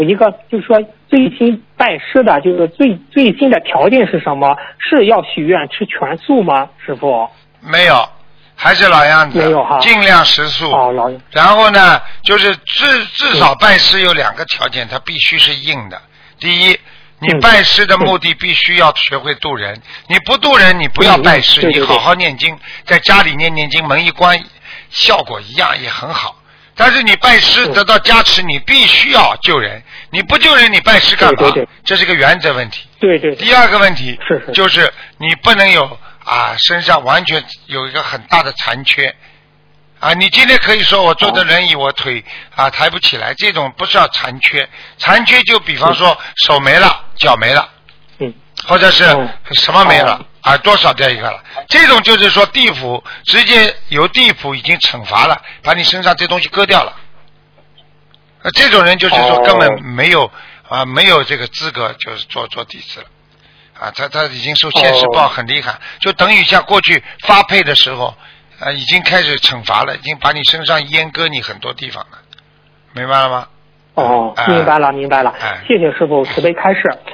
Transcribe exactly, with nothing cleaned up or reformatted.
一个就是说最新拜师的，就是最最新的条件是什么？是要许愿吃全素吗？师傅？ 没有，还是老样子， 没有哈， 尽量食素。 哦，老然后呢，就是至至少拜师有两个条件，它必须是硬的。第一，你拜师的目的必须要学会渡人，你不渡人，你不要拜师，你好好念经，在家里念念经，门一关，效果一样也很好。但是你拜师得到加持，你必须要救人，你不救人，你拜师干嘛？ 对对对， 这是个原则问题。 对对。 第二个问题是是就是你不能有啊身上完全有一个很大的残缺啊，你今天可以说我坐的轮椅，我腿啊抬不起来，这种不是叫残缺，残缺就比方说手没了，脚没了， 嗯， 或者是什么没了，耳朵少掉一个了，这种就是说地府直接由地府已经惩罚了，把你身上这东西割掉了。呃，这种人就是说根本没有啊，没有这个资格，就是做做弟子了。啊，他他已经受现世报很厉害，就等于像过去发配的时候，啊，已经开始惩罚了，已经把你身上阉割你很多地方了，明白了吗？ 哦，明白了，明白了，谢谢师傅慈悲开示。